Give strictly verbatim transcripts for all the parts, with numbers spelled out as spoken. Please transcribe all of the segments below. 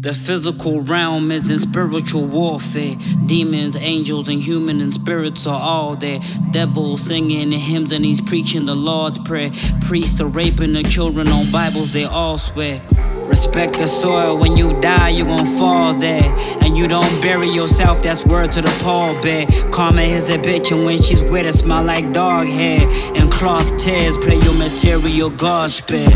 The physical realm is in spiritual warfare. Demons, angels, and human and spirits are all there. Devils singing the hymns and he's preaching the Lord's Prayer. Priests are raping the children on Bibles, they all swear. Respect the soil, when you die you gon' fall there. And you don't bury yourself, that's word to the pallbearer. Karma is a bitch and when she's with it smell like dog hair. And cloth tears, pray your material God spares.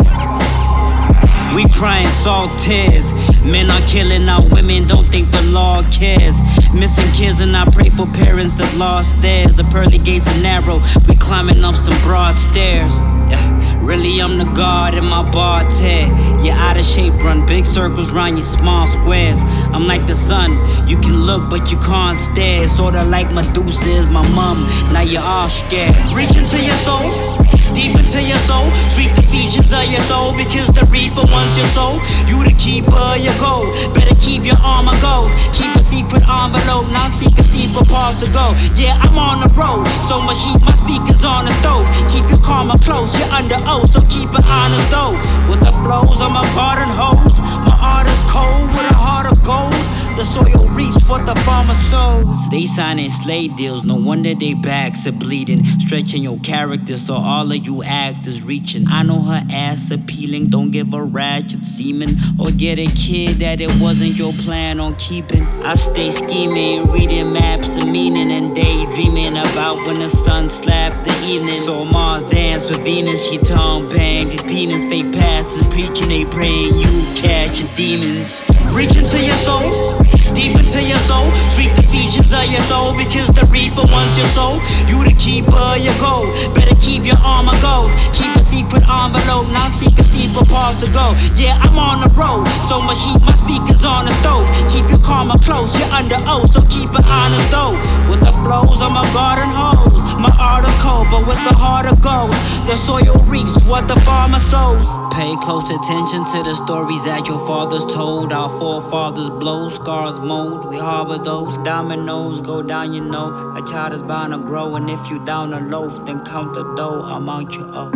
We crying salt tears. Men are killing our women, don't think the law cares. Missing kids and I pray for parents that lost theirs. The pearly gates are narrow, we climbing up some broad stairs. Yeah, really I'm the God in my bar tear. You're out of shape, run big circles round your small squares. I'm like the sun, you can look but you can't stare. It's sorta like Medusa is my mom, now you're all scared. Reach into your soul, deep into your soul. Tweak the features of your soul because the reaper wants your soul. You the keeper of your gold, better keep your armor gold. Keep a secret envelope, now seek a steeper path to go. Yeah, I'm on the road, so much heat, my speakers on the stove. Keep your karma close, you're under oath, so keep it honest though. With the flows of my garden hose, my art is cold with a heart of gold. The soil reaps what the farmer sows. They signing slave deals, no wonder they backs are bleeding. Stretching your character so all of you actors reaching. I know her ass appealing, don't give a ratchet semen. Or get a kid that it wasn't your plan on keeping. I stay scheming, reading maps of meaning and daydreaming about when the sun slapped the evening. So Mars dance with Venus, she tongue bang. These penis fake pastors preaching, they praying you catch your demons. Reach into your soul, deep into your soul. Tweak the features of your soul because the reaper wants your soul. You the keeper of your gold, better keep your armor gold. Keep a secret envelope, now seek a steeper path to go. Yeah, I'm on the road, so much heat, my speakers on the stove. Keep your karma close, you're under oath, so keep it honest though. With the flows of my garden hose, my art is cold, but with a heart of gold. The soil reaps what the farmer sows. Pay close attention to the stories that your fathers told. Our forefathers blow, scars mold. We harbor those dominoes, go down, you know. A child is bound to grow, and if you down a loaf, then count the dough amount you owe.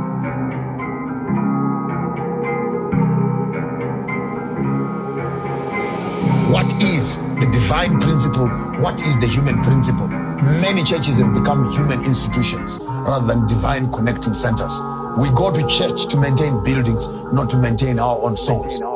What is the divine principle? What is the human principle? Many churches have become human institutions rather than divine connecting centers. We go to church to maintain buildings, not to maintain our own souls.